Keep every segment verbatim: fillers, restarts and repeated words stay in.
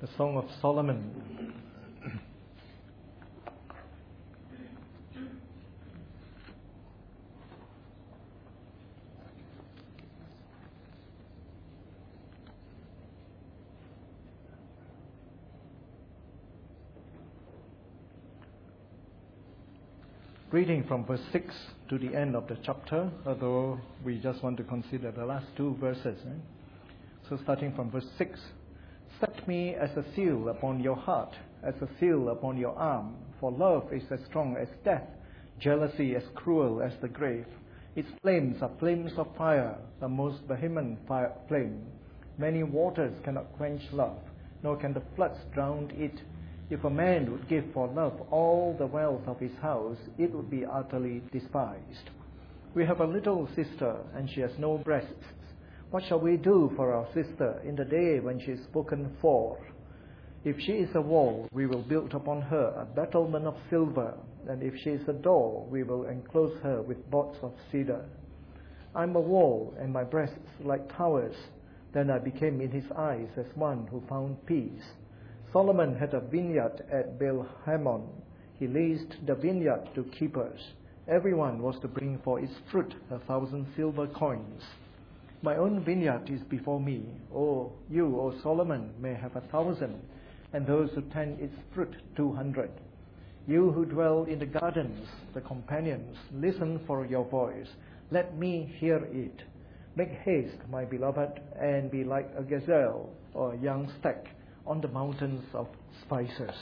The Song of Solomon. Reading from verse six to the end of the chapter, although we just want to consider the last two verses. Eh? So starting from verse six. Set me as a seal upon your heart, as a seal upon your arm, for love is as strong as death, jealousy as cruel as the grave. Its flames are flames of fire, the most vehement fire flame. Many waters cannot quench love, nor can the floods drown it. If a man would give for love all the wealth of his house, it would be utterly despised. We have a little sister, and she has no breasts. What shall we do for our sister in the day when she is spoken for? If she is a wall, we will build upon her a battlement of silver, and if she is a door, we will enclose her with boards of cedar. I am a wall, and my breasts like towers. Then I became in his eyes as one who found peace. Solomon had a vineyard at Baal-Hamon. He leased the vineyard to keepers. Everyone was to bring for its fruit a thousand silver coins. My own vineyard is before me. Oh, you, O Solomon, may have a thousand, and those who tend its fruit two hundred. You who dwell in the gardens, the companions, listen for your voice. Let me hear it. Make haste, my beloved, and be like a gazelle or a young stag on the mountains of spices.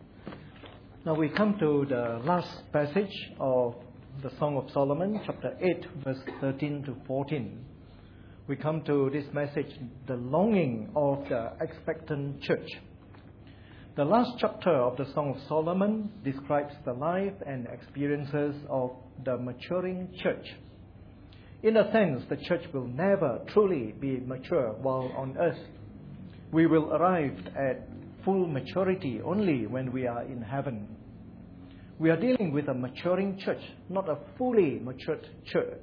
Now we come to the last passage of the Song of Solomon, chapter eight, verse thirteen to fourteen. We come to this message, the longing of the expectant church. The last chapter of the Song of Solomon describes the life and experiences of the maturing church. In a sense, the church will never truly be mature while on earth. We will arrive at full maturity only when we are in heaven. We are dealing with a maturing church, not a fully matured church.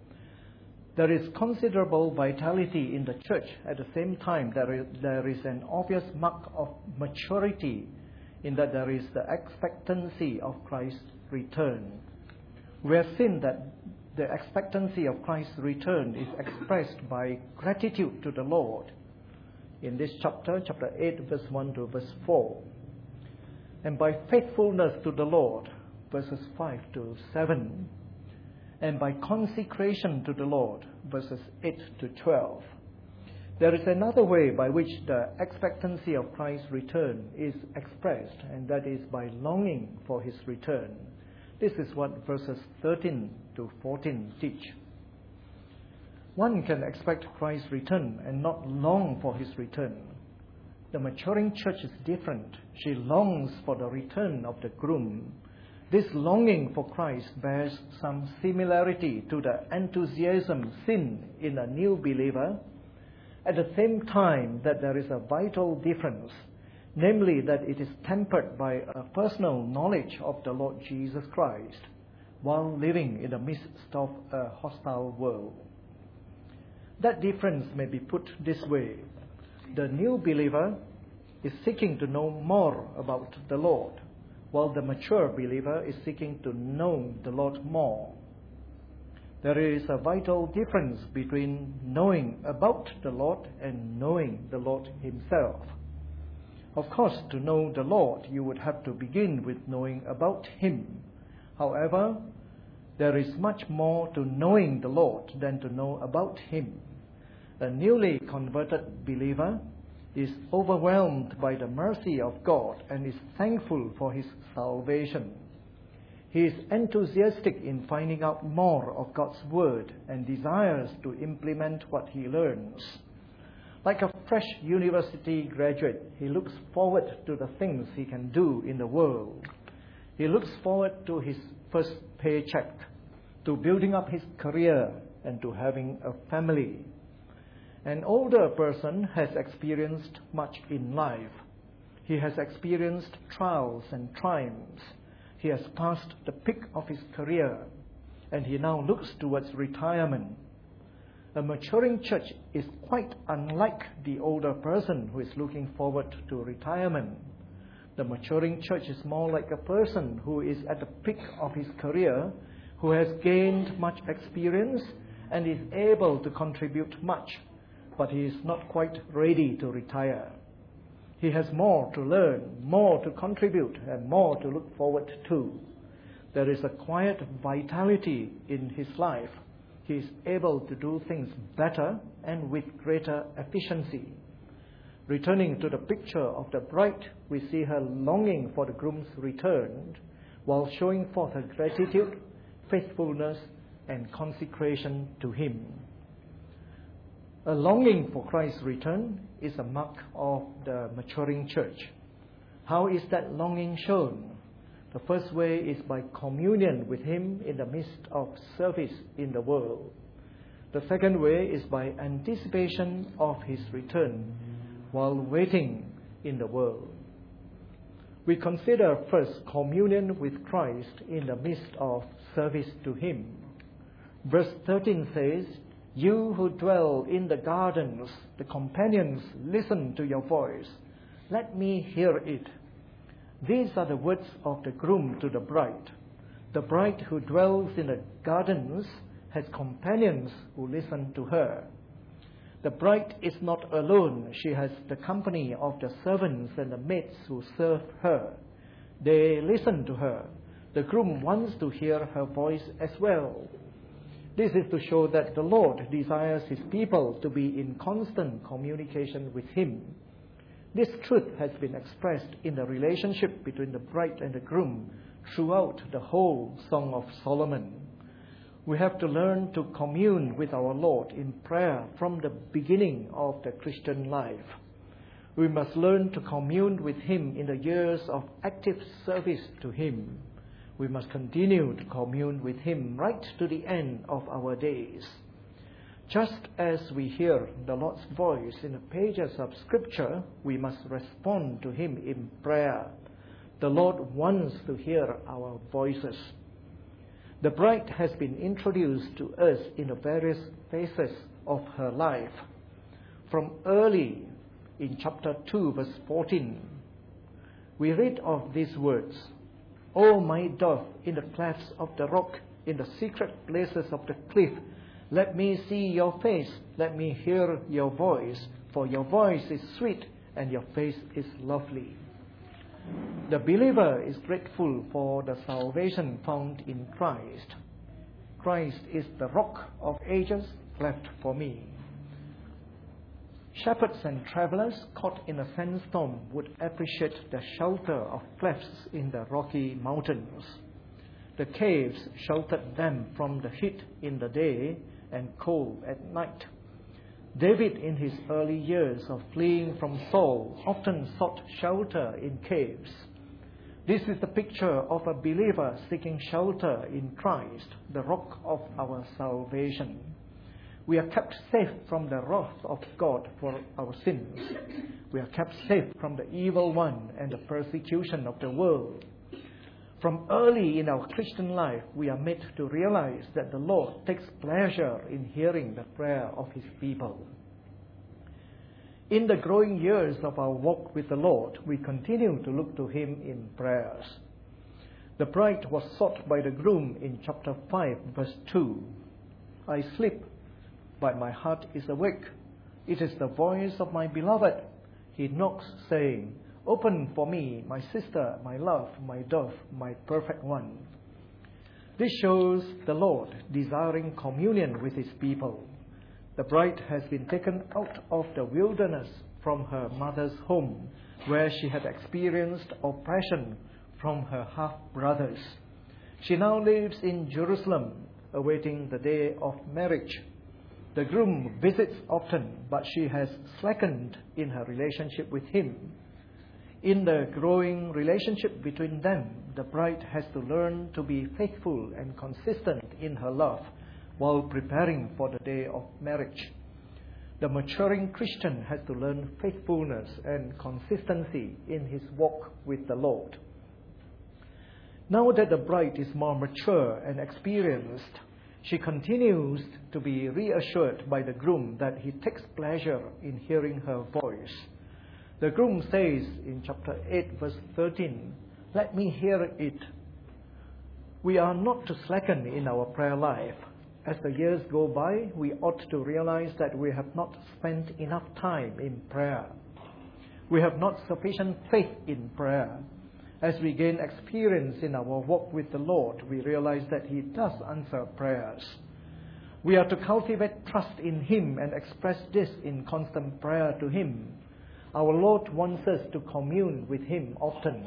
There is considerable vitality in the church. At the same time, there is, there is an obvious mark of maturity in that there is the expectancy of Christ's return. We have seen that the expectancy of Christ's return is expressed by gratitude to the Lord. In this chapter, chapter eight, verse one to verse four. And by faithfulness to the Lord, verses five to seven. And by consecration to the Lord, verses eight to twelve. There is another way by which the expectancy of Christ's return is expressed, and that is by longing for his return. This is what verses thirteen to fourteen teach. One can expect Christ's return and not long for his return. The maturing church is different. She longs for the return of the groom. This longing for Christ bears some similarity to the enthusiasm seen in a new believer, at the same time that there is a vital difference, namely that it is tempered by a personal knowledge of the Lord Jesus Christ while living in the midst of a hostile world. That difference may be put this way. The new believer is seeking to know more about the Lord, while the mature believer is seeking to know the Lord more. There is a vital difference between knowing about the Lord and knowing the Lord himself. Of course, to know the Lord, you would have to begin with knowing about him. However, there is much more to knowing the Lord than to know about him. A newly converted believer is overwhelmed by the mercy of God and is thankful for his salvation. He is enthusiastic in finding out more of God's word and desires to implement what he learns. Like a fresh university graduate, he looks forward to the things he can do in the world. He looks forward to his first paycheck, to building up his career, and to having a family. An older person has experienced much in life. He has experienced trials and triumphs. He has passed the peak of his career, and he now looks towards retirement. A maturing church is quite unlike the older person who is looking forward to retirement. The maturing church is more like a person who is at the peak of his career, who has gained much experience and is able to contribute much, but he is not quite ready to retire. He has more to learn, more to contribute, and more to look forward to. There is a quiet vitality in his life. He is able to do things better and with greater efficiency. Returning to the picture of the bride, we see her longing for the groom's return, while showing forth her gratitude, faithfulness, and consecration to him. A longing for Christ's return is a mark of the maturing church. How is that longing shown? The first way is by communion with him in the midst of service in the world. The second way is by anticipation of his return while waiting in the world. We consider first communion with Christ in the midst of service to him. Verse thirteen says, "You who dwell in the gardens, the companions, listen to your voice. Let me hear it." These are the words of the groom to the bride. The bride who dwells in the gardens has companions who listen to her. The bride is not alone. She has the company of the servants and the maids who serve her. They listen to her. The groom wants to hear her voice as well. This is to show that the Lord desires his people to be in constant communication with him. This truth has been expressed in the relationship between the bride and the groom throughout the whole Song of Solomon. We have to learn to commune with our Lord in prayer from the beginning of the Christian life. We must learn to commune with him in the years of active service to him. We must continue to commune with him right to the end of our days. Just as we hear the Lord's voice in the pages of Scripture, we must respond to him in prayer. The Lord wants to hear our voices. The bride has been introduced to us in the various phases of her life. From early in chapter two, verse fourteen, we read of these words, "O my dove, in the clefts of the rock, in the secret places of the cliff, let me see your face, let me hear your voice, for your voice is sweet and your face is lovely." The believer is grateful for the salvation found in Christ. Christ is the rock of ages cleft for me. Shepherds and travelers caught in a sandstorm would appreciate the shelter of clefts in the Rocky Mountains. The caves sheltered them from the heat in the day and cold at night. David, in his early years of fleeing from Saul, often sought shelter in caves. This is the picture of a believer seeking shelter in Christ, the rock of our salvation. We are kept safe from the wrath of God for our sins. We are kept safe from the evil one and the persecution of the world. From early in our Christian life, we are made to realize that the Lord takes pleasure in hearing the prayer of his people. In the growing years of our walk with the Lord, we continue to look to him in prayers. The bride was sought by the groom in chapter five, verse two. "I sleep, but my heart is awake. It is the voice of my beloved. He knocks, saying, 'Open for me, my sister, my love, my dove, my perfect one.'" This shows the Lord desiring communion with his people. The bride has been taken out of the wilderness from her mother's home, where she had experienced oppression from her half-brothers. She now lives in Jerusalem, awaiting the day of marriage. The groom visits often, but she has slackened in her relationship with him. In the growing relationship between them, the bride has to learn to be faithful and consistent in her love while preparing for the day of marriage. The maturing Christian has to learn faithfulness and consistency in his walk with the Lord. Now that the bride is more mature and experienced, She continues to be reassured by the groom that he takes pleasure in hearing her voice. The groom says in chapter eight, verse thirteen, "Let me hear it." We are not to slacken in our prayer life. As the years go by, we ought to realize that we have not spent enough time in prayer. We have not sufficient faith in prayer. As we gain experience in our walk with the Lord, we realize that He does answer prayers. We are to cultivate trust in Him and express this in constant prayer to Him. Our Lord wants us to commune with Him often.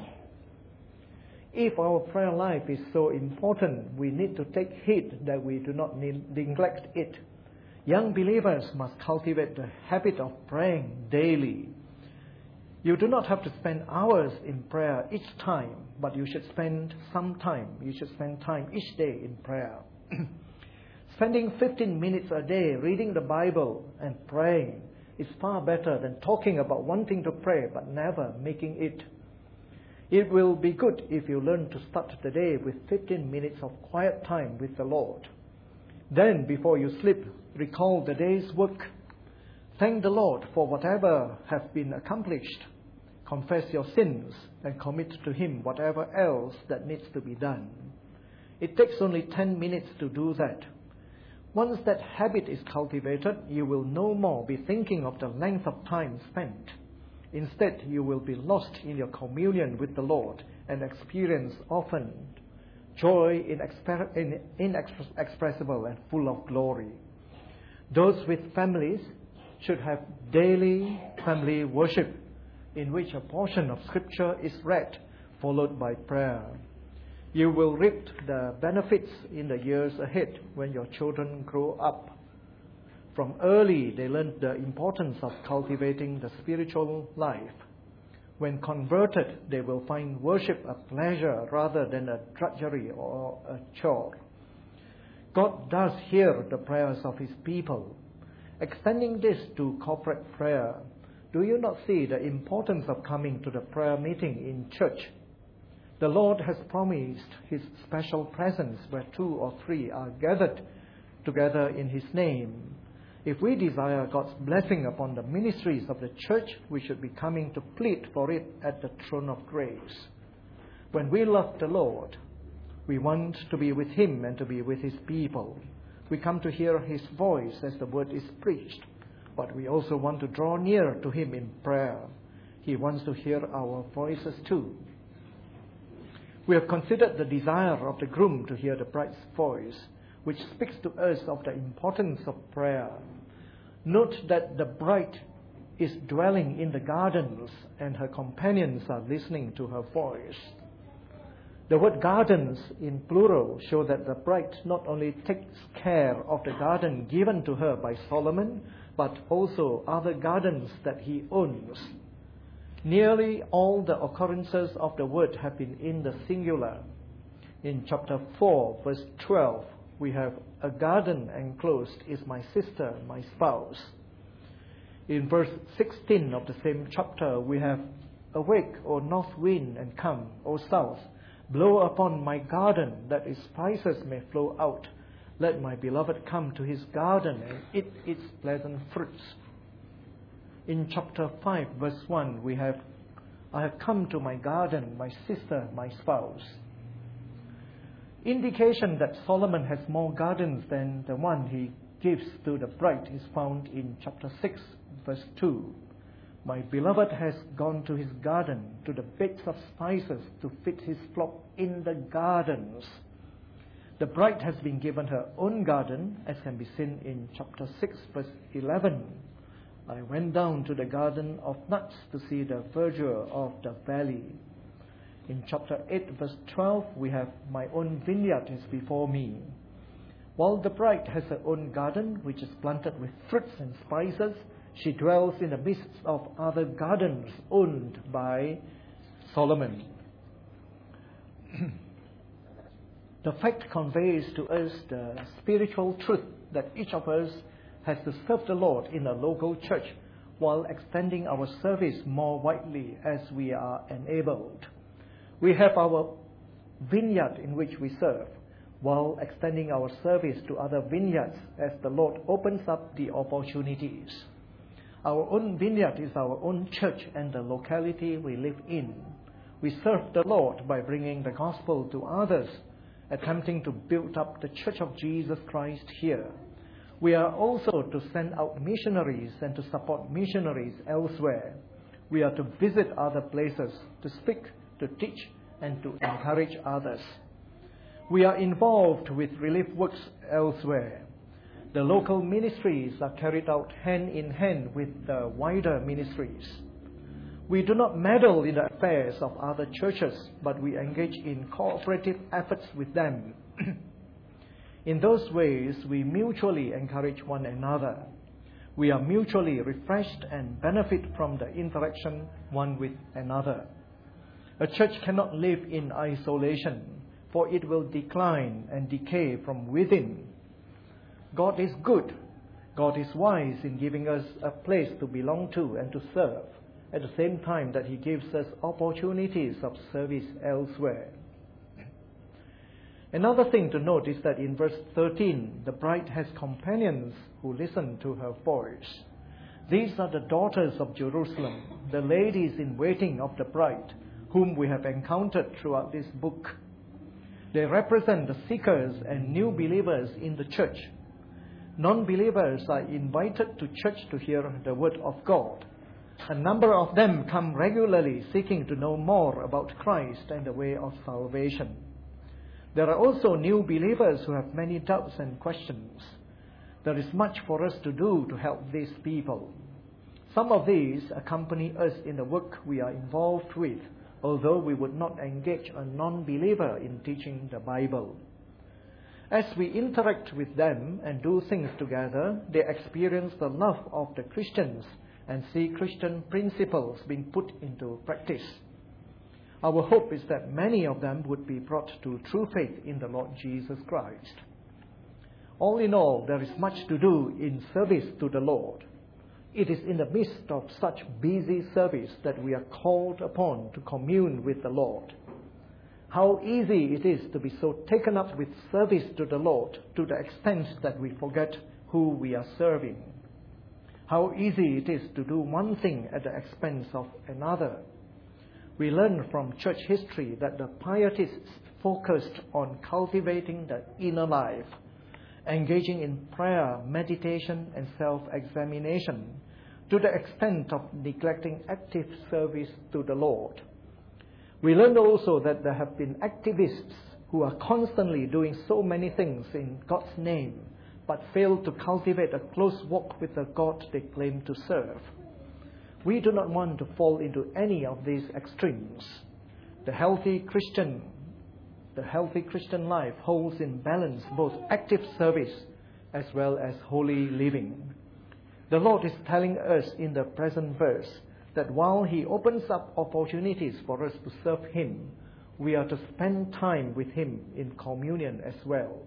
If our prayer life is so important, we need to take heed that we do not neglect it. Young believers must cultivate the habit of praying daily. You do not have to spend hours in prayer each time, but you should spend some time. You should spend time each day in prayer. Spending fifteen minutes a day reading the Bible and praying is far better than talking about wanting to pray but never making it. It will be good if you learn to start the day with fifteen minutes of quiet time with the Lord. Then, before you sleep, recall the day's work. Thank the Lord for whatever has been accomplished. Confess your sins and commit to Him whatever else that needs to be done. It takes only ten minutes to do that. Once that habit is cultivated, you will no more be thinking of the length of time spent. Instead, you will be lost in your communion with the Lord and experience often joy inexpressible and full of glory. Those with families should have daily family worship in which a portion of Scripture is read, followed by prayer. You will reap the benefits in the years ahead when your children grow up. From early, they learn the importance of cultivating the spiritual life. When converted, they will find worship a pleasure rather than a drudgery or a chore. God does hear the prayers of His people. Extending this to corporate prayer, do you not see the importance of coming to the prayer meeting in church? The Lord has promised His special presence where two or three are gathered together in His name. If we desire God's blessing upon the ministries of the church, we should be coming to plead for it at the throne of grace. When we love the Lord, we want to be with Him and to be with His people. We come to hear His voice as the word is preached, but we also want to draw near to Him in prayer. He wants to hear our voices too. We have considered the desire of the groom to hear the bride's voice, which speaks to us of the importance of prayer. Note that the bride is dwelling in the gardens and her companions are listening to her voice. The word gardens in plural show that the bride not only takes care of the garden given to her by Solomon, but also other gardens that he owns. Nearly all the occurrences of the word have been in the singular. In chapter four, verse twelve, we have a garden enclosed is my sister, my spouse. In verse sixteen of the same chapter, we have awake, O north wind, and come, O south. Blow upon my garden, that its spices may flow out. Let my beloved come to his garden and eat its pleasant fruits. In chapter five, verse one, we have, I have come to my garden, my sister, my spouse. Indication that Solomon has more gardens than the one he gives to the bride is found in chapter six, verse two. My beloved has gone to his garden, to the beds of spices, to feed his flock in the gardens. The bride has been given her own garden, as can be seen in chapter six, verse eleven. I went down to the garden of nuts to see the verdure of the valley. In chapter eight, verse twelve, we have my own vineyard is before me. While the bride has her own garden, which is planted with fruits and spices, she dwells in the midst of other gardens owned by Solomon. The fact conveys to us the spiritual truth that each of us has to serve the Lord in a local church while extending our service more widely as we are enabled. We have our vineyard in which we serve. while extending our service to other vineyards as the Lord opens up the opportunities. Our own vineyard is our own church and the locality we live in. We serve the Lord by bringing the gospel to others, attempting to build up the Church of Jesus Christ here. We are also to send out missionaries and to support missionaries elsewhere. We are to visit other places, to speak, to teach, and to encourage others. We are involved with relief works elsewhere. The local ministries are carried out hand in hand with the wider ministries. We do not meddle in the affairs of other churches, but we engage in cooperative efforts with them. In those ways, we mutually encourage one another. We are mutually refreshed and benefit from the interaction one with another. A church cannot live in isolation, for it will decline and decay from within. God is good. God is wise in giving us a place to belong to and to serve, at the same time that He gives us opportunities of service elsewhere. Another thing to note is that in verse thirteen, the bride has companions who listen to her voice. These are the daughters of Jerusalem, the ladies in waiting of the bride, whom we have encountered throughout this book. They represent the seekers and new believers in the church. Non-believers are invited to church to hear the word of God. A number of them come regularly seeking to know more about Christ and the way of salvation. There are also new believers who have many doubts and questions. There is much for us to do to help these people. Some of these accompany us in the work we are involved with, although we would not engage a non-believer in teaching the Bible. As we interact with them and do things together, they experience the love of the Christians and see Christian principles being put into practice. Our hope is that many of them would be brought to true faith in the Lord Jesus Christ. All in all, there is much to do in service to the Lord. It is in the midst of such busy service that we are called upon to commune with the Lord. How easy it is to be so taken up with service to the Lord to the extent that we forget who we are serving. How easy it is to do one thing at the expense of another. We learn from church history that the pietists focused on cultivating the inner life, engaging in prayer, meditation, and self-examination, to the extent of neglecting active service to the Lord. We learned also that there have been activists who are constantly doing so many things in God's name, but fail to cultivate a close walk with the God they claim to serve. We do not want to fall into any of these extremes. The healthy Christian, the healthy Christian life holds in balance both active service as well as holy living. The Lord is telling us in the present verse that while He opens up opportunities for us to serve Him, we are to spend time with Him in communion as well.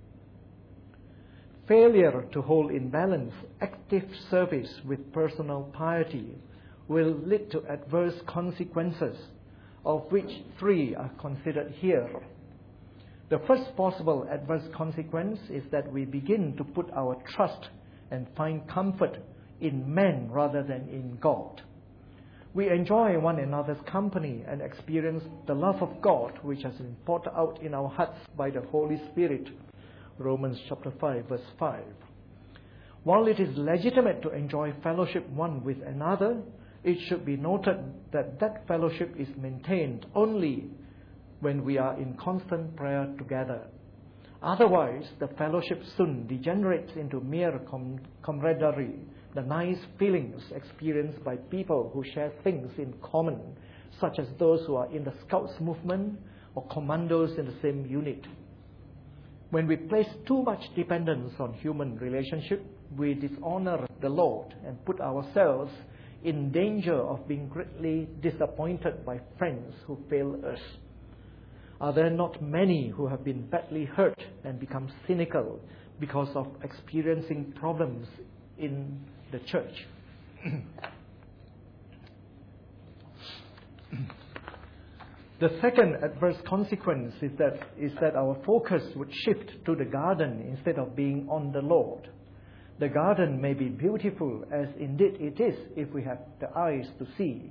Failure to hold in balance active service with personal piety will lead to adverse consequences, of which three are considered here. The first possible adverse consequence is that we begin to put our trust and find comfort in men rather than in God. We enjoy one another's company and experience the love of God, which has been poured out in our hearts by the Holy Spirit. Romans chapter five, verse five. While it is legitimate to enjoy fellowship one with another, it should be noted that that fellowship is maintained only when we are in constant prayer together. Otherwise, the fellowship soon degenerates into mere com- camaraderie, the nice feelings experienced by people who share things in common, such as those who are in the Scouts movement or commandos in the same unit. When we place too much dependence on human relationship, we dishonor the Lord and put ourselves in danger of being greatly disappointed by friends who fail us. Are there not many who have been badly hurt and become cynical because of experiencing problems in the church? The second adverse consequence is that, is that our focus would shift to the garden instead of being on the Lord. The garden may be beautiful, as indeed it is if we have the eyes to see.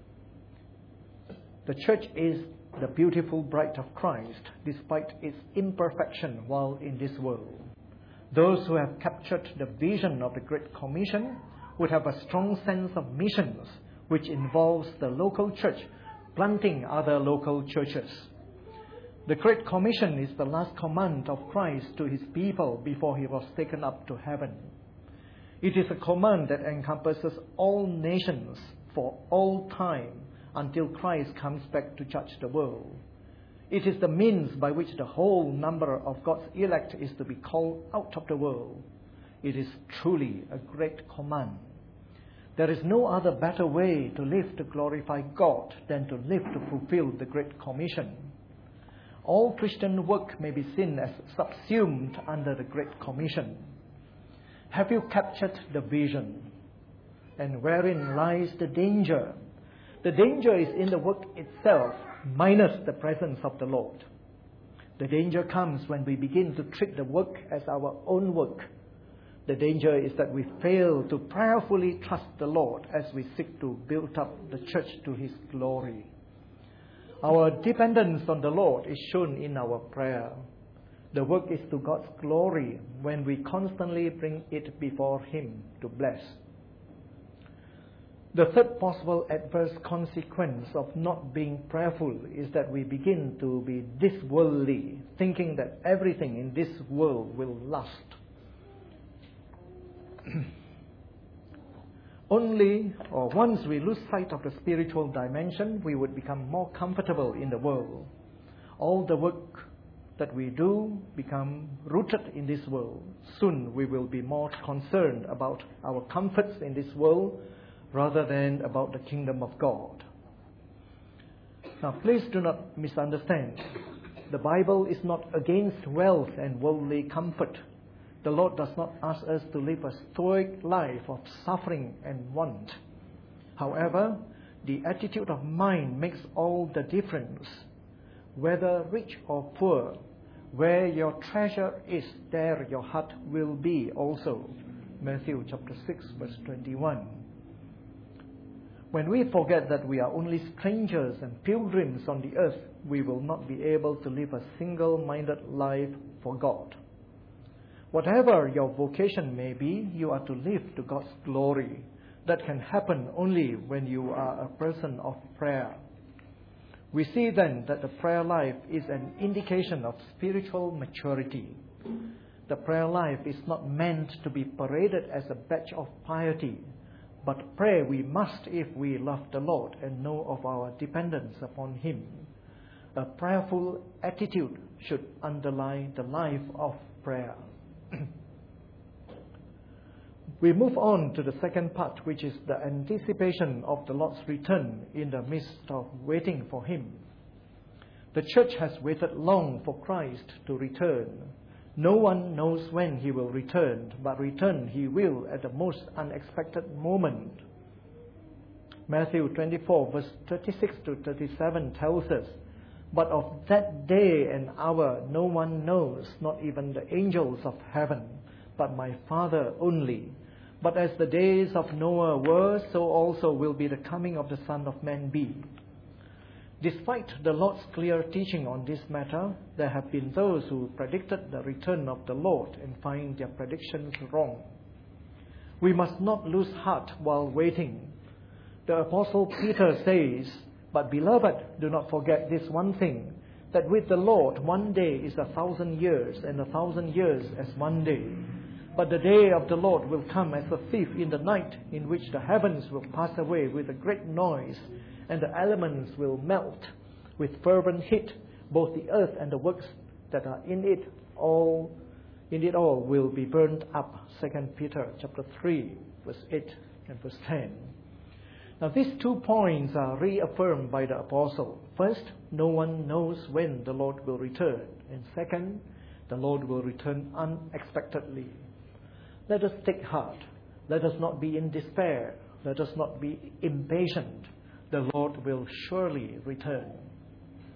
The church is the beautiful bride of Christ, despite its imperfection while in this world. Those who have captured the vision of the Great Commission would have a strong sense of missions, which involves the local church planting other local churches. The Great Commission is the last command of Christ to his people before he was taken up to heaven. It is a command that encompasses all nations for all time until Christ comes back to judge the world. It is the means by which the whole number of God's elect is to be called out of the world. It is truly a great command. There is no other better way to live to glorify God than to live to fulfill the Great Commission. All Christian work may be seen as subsumed under the Great Commission. Have you captured the vision? And wherein lies the danger? The danger is in the work itself, minus the presence of the Lord. The danger comes when we begin to treat the work as our own work. The danger is that we fail to prayerfully trust the Lord as we seek to build up the church to his glory. Our dependence on the Lord is shown in our prayer. The work is to God's glory when we constantly bring it before him to bless. The third possible adverse consequence of not being prayerful is that we begin to be this worldly, thinking that everything in this world will last. Only or once we lose sight of the spiritual dimension, we would become more comfortable in the world. All the work that we do become rooted in this world. Soon we will be more concerned about our comforts in this world rather than about the kingdom of God. Now, please do not misunderstand. The Bible is not against wealth and worldly comfort. The Lord does not ask us to live a stoic life of suffering and want. However, the attitude of mind makes all the difference. Whether rich or poor, where your treasure is, there your heart will be also. Matthew chapter six, verse twenty-one. When we forget that we are only strangers and pilgrims on the earth, we will not be able to live a single-minded life for God. Whatever your vocation may be, you are to live to God's glory. That can happen only when you are a person of prayer. We see then that the prayer life is an indication of spiritual maturity. The prayer life is not meant to be paraded as a badge of piety, but pray we must if we love the Lord and know of our dependence upon him. A prayerful attitude should underlie the life of prayer. We move on to the second part, which is the anticipation of the Lord's return in the midst of waiting for him. The church has waited long for Christ to return. No one knows when he will return, but return he will at the most unexpected moment. Matthew twenty-four, verse thirty-six to thirty-seven tells us, "But of that day and hour no one knows, not even the angels of heaven, but my Father only. But as the days of Noah were, so also will be the coming of the Son of Man be." Despite the Lord's clear teaching on this matter, there have been those who predicted the return of the Lord and find their predictions wrong. We must not lose heart while waiting. The Apostle Peter says, "But beloved, do not forget this one thing, that with the Lord one day is a thousand years, and a thousand years as one day. But the day of the Lord will come as a thief in the night, in which the heavens will pass away with a great noise, and the elements will melt with fervent heat. Both the earth and the works that are in it all in it all will be burned up." Second Peter chapter three, verse eight and verse ten. Now these two points are reaffirmed by the apostle. First, no one knows when the Lord will return. And second, the Lord will return unexpectedly. Let us take heart. Let us not be in despair. Let us not be impatient. The Lord will surely return.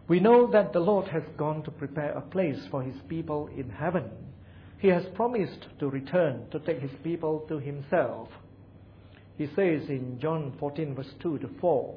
We know that the Lord has gone to prepare a place for His people in heaven. He has promised to return to take His people to Himself. He says in John fourteen, verse two to four,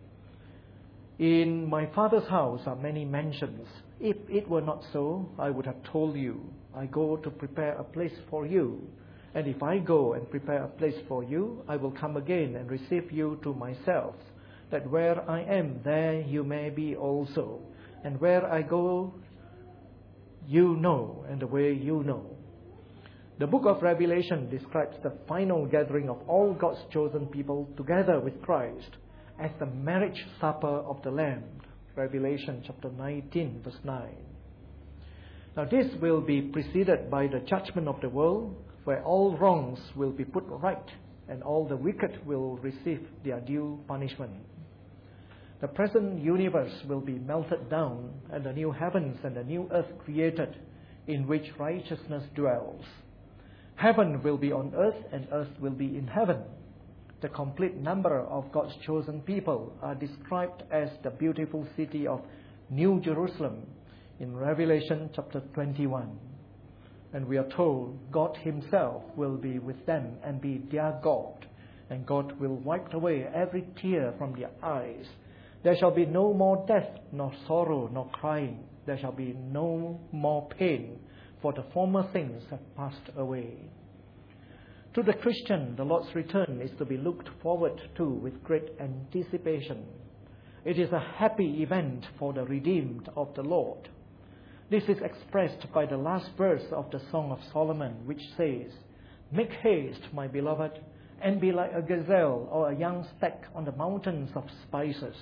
"In my Father's house are many mansions. If it were not so, I would have told you. I go to prepare a place for you. And if I go and prepare a place for you, I will come again and receive you to myself, that where I am, there you may be also. And where I go, you know, and the way you know." The book of Revelation describes the final gathering of all God's chosen people together with Christ as the marriage supper of the Lamb. Revelation chapter nineteen, verse nine. Now this will be preceded by the judgment of the world, where all wrongs will be put right and all the wicked will receive their due punishment. The present universe will be melted down and the new heavens and the new earth created in which righteousness dwells. Heaven will be on earth and earth will be in heaven. The complete number of God's chosen people are described as the beautiful city of New Jerusalem in Revelation chapter twenty-one. And we are told God Himself will be with them and be their God, and God will wipe away every tear from their eyes. There shall be no more death, nor sorrow, nor crying. There shall be no more pain, for the former things have passed away. To the Christian, the Lord's return is to be looked forward to with great anticipation. It is a happy event for the redeemed of the Lord. This is expressed by the last verse of the Song of Solomon, which says, "Make haste, my beloved, and be like a gazelle or a young stag on the mountains of spices."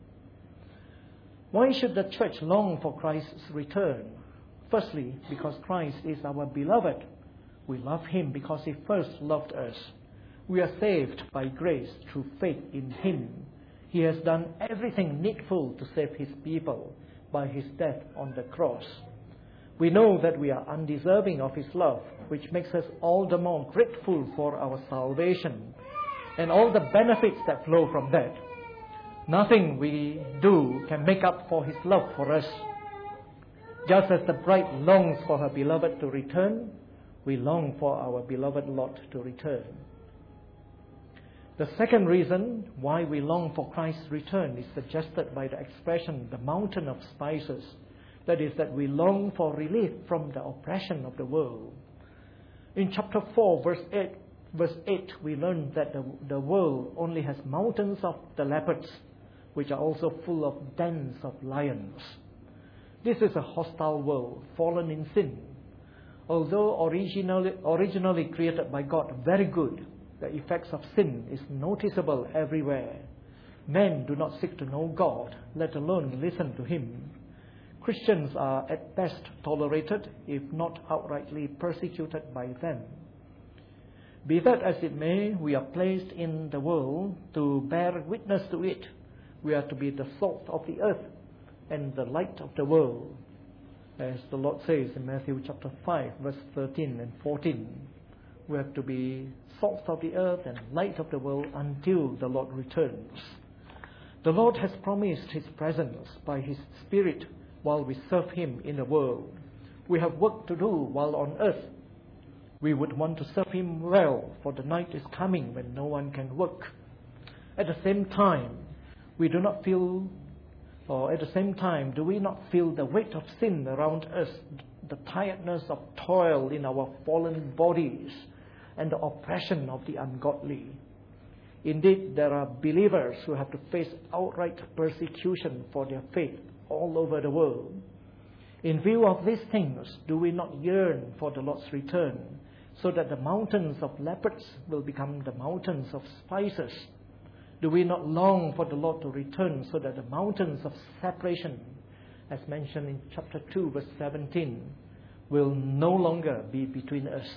Why should the church long for Christ's return? Firstly, because Christ is our beloved. We love Him because He first loved us. We are saved by grace through faith in Him. He has done everything needful to save His people by His death on the cross. We know that we are undeserving of His love, which makes us all the more grateful for our salvation and all the benefits that flow from that. Nothing we do can make up for His love for us. Just as the bride longs for her beloved to return, we long for our beloved Lord to return. The second reason why we long for Christ's return is suggested by the expression, the mountain of spices. That is, that we long for relief from the oppression of the world. In chapter four, verse eight, verse eight, we learn that the, the world only has mountains of the leopards, which are also full of dens of lions. This is a hostile world, fallen in sin. Although originally, originally created by God, very good, the effects of sin is noticeable everywhere. Men do not seek to know God, let alone listen to Him. Christians are at best tolerated, if not outrightly persecuted by them. Be that as it may, we are placed in the world to bear witness to it. We are to be the salt of the earth and the light of the world. As the Lord says in Matthew chapter five, verse thirteen and fourteen, we have to be salt of the earth and light of the world until the Lord returns. The Lord has promised His presence by His Spirit while we serve Him in the world. We have work to do while on earth. We would want to serve Him well, for the night is coming when no one can work. At the same time, we do not feel Or at the same time, do we not feel the weight of sin around us, the tiredness of toil in our fallen bodies, and the oppression of the ungodly? Indeed, there are believers who have to face outright persecution for their faith all over the world. In view of these things, do we not yearn for the Lord's return, so that the mountains of leopards will become the mountains of spices? Do we not long for the Lord to return so that the mountains of separation, as mentioned in chapter two, verse seventeen, will no longer be between us?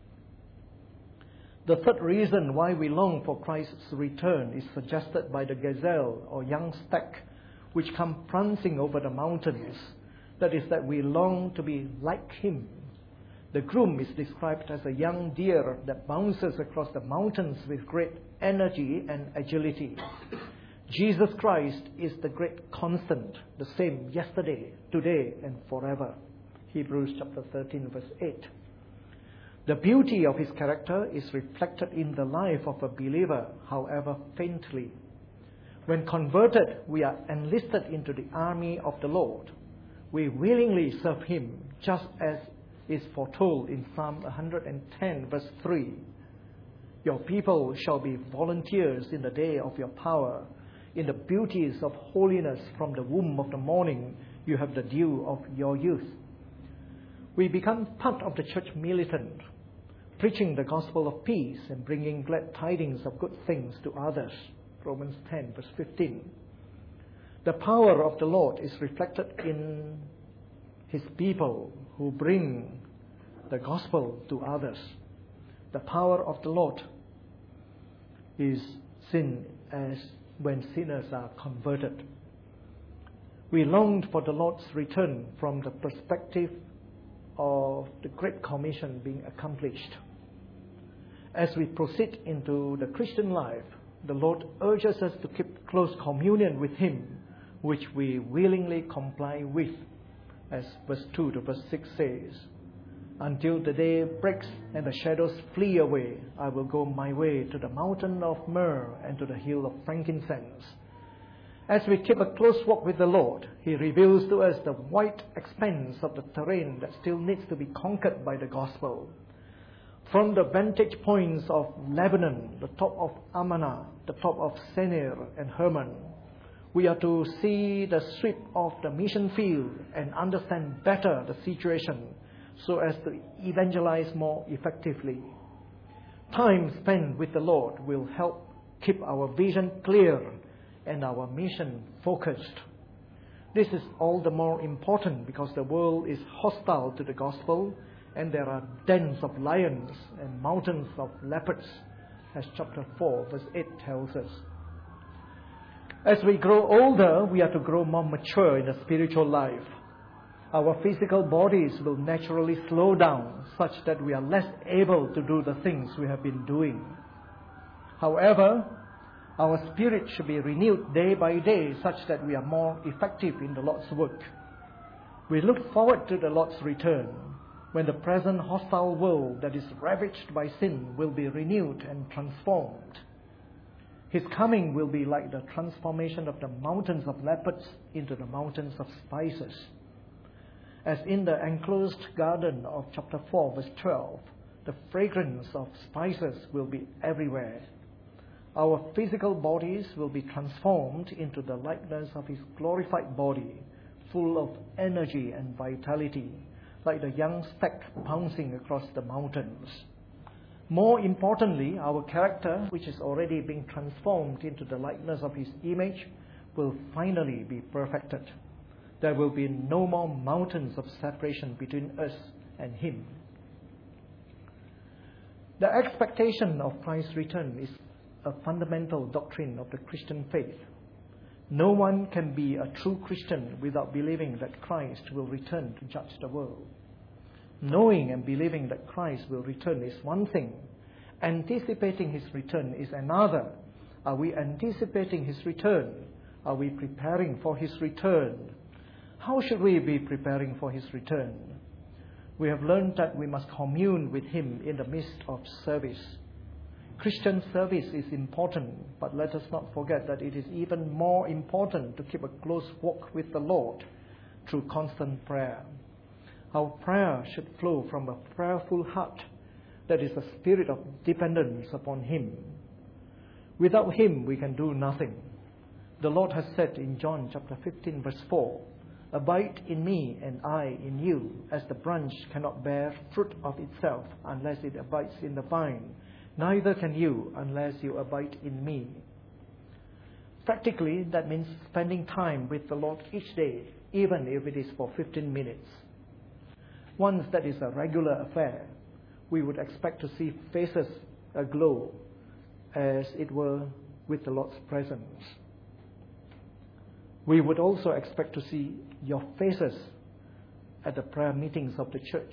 The third reason why we long for Christ's return is suggested by the gazelle or young stag, which come prancing over the mountains. That is, that we long to be like Him. The groom is described as a young deer that bounces across the mountains with great energy and agility. Jesus Christ is the great constant, the same yesterday, today, and forever. Hebrews chapter thirteen, verse eight. The beauty of his character is reflected in the life of a believer, however faintly. When converted, we are enlisted into the army of the Lord. We willingly serve him, just as is foretold in Psalm one hundred ten, verse three. Your people shall be volunteers in the day of your power. In the beauties of holiness from the womb of the morning, you have the dew of your youth. We become part of the church militant, preaching the gospel of peace and bringing glad tidings of good things to others. Romans ten, verse fifteen. The power of the Lord is reflected in his people who bring the gospel to others. The power of the Lord is seen as when sinners are converted. We longed for the Lord's return from the perspective of the Great Commission being accomplished. As we proceed into the Christian life, the Lord urges us to keep close communion with him, which we willingly comply with, as verse two to verse six says. Until the day breaks and the shadows flee away, I will go my way to the mountain of myrrh and to the hill of frankincense. As we keep a close walk with the Lord, he reveals to us the wide expanse of the terrain that still needs to be conquered by the gospel. From the vantage points of Lebanon, the top of Amanah, the top of Senir and Hermon, we are to see the sweep of the mission field and understand better the situation so as to evangelize more effectively. Time spent with the Lord will help keep our vision clear and our mission focused. This is all the more important because the world is hostile to the gospel and there are dens of lions and mountains of leopards, as chapter four, verse eight tells us. As we grow older, we are to grow more mature in the spiritual life. Our physical bodies will naturally slow down such that we are less able to do the things we have been doing. However, our spirit should be renewed day by day such that we are more effective in the Lord's work. We look forward to the Lord's return, when the present hostile world that is ravaged by sin will be renewed and transformed. His coming will be like the transformation of the mountains of leopards into the mountains of spices. As in the enclosed garden of chapter four, verse twelve, the fragrance of spices will be everywhere. Our physical bodies will be transformed into the likeness of his glorified body, full of energy and vitality, like the young stag bouncing across the mountains. More importantly, our character, which is already being transformed into the likeness of his image, will finally be perfected. There will be no more mountains of separation between us and him. The expectation of Christ's return is a fundamental doctrine of the Christian faith. No one can be a true Christian without believing that Christ will return to judge the world. Knowing and believing that Christ will return is one thing. Anticipating his return is another. Are we anticipating his return? Are we preparing for his return? How should we be preparing for his return? We have learned that we must commune with him in the midst of service. Christian service is important, but let us not forget that it is even more important to keep a close walk with the Lord through constant prayer. Our prayer should flow from a prayerful heart that is a spirit of dependence upon him. Without him, we can do nothing. The Lord has said in John chapter fifteen, verse four, "Abide in me and I in you, as the branch cannot bear fruit of itself unless it abides in the vine. Neither can you unless you abide in me." Practically, that means spending time with the Lord each day, even if it is for fifteen minutes. Once that is a regular affair, we would expect to see faces aglow, as it were, with the Lord's presence. We would also expect to see your faces at the prayer meetings of the church.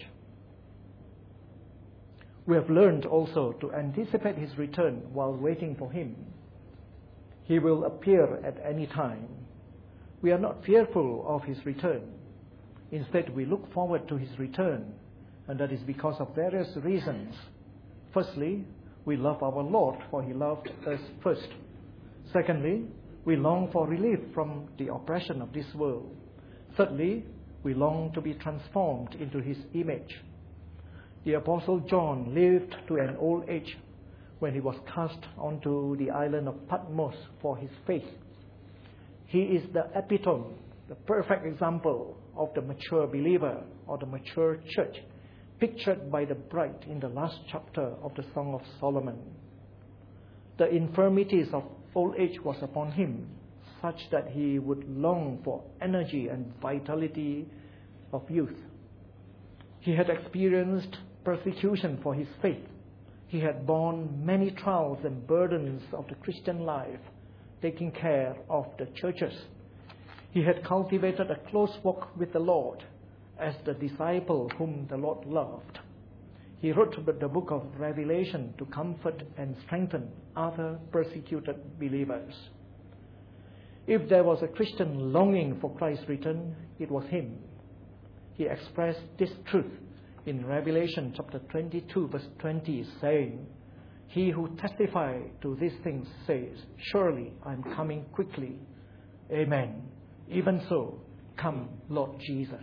We have learned also to anticipate his return while waiting for him. He will appear at any time. We are not fearful of His return. Instead, we look forward to His return, and that is because of various reasons. Firstly, we love our Lord, for He loved us first. Secondly, we long for relief from the oppression of this world. Thirdly, we long to be transformed into His image. The Apostle John lived to an old age when he was cast onto the island of Patmos for his faith. He is the epitome, the perfect example of the mature believer or the mature church, pictured by the bride in the last chapter of the Song of Solomon. The infirmities of old age was upon him, such that he would long for energy and vitality of youth. He had experienced persecution for his faith. He had borne many trials and burdens of the Christian life, taking care of the churches. He had cultivated a close walk with the Lord as the disciple whom the Lord loved. He wrote the book of Revelation to comfort and strengthen other persecuted believers. If there was a Christian longing for Christ's return, it was him. He expressed this truth in Revelation chapter twenty-two, verse twenty, saying, "He who testifies to these things says, surely I am coming quickly. Amen. Even so, come, Lord Jesus."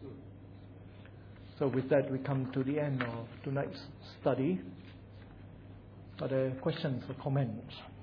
So with that, we come to the end of tonight's study. Are there questions or comments?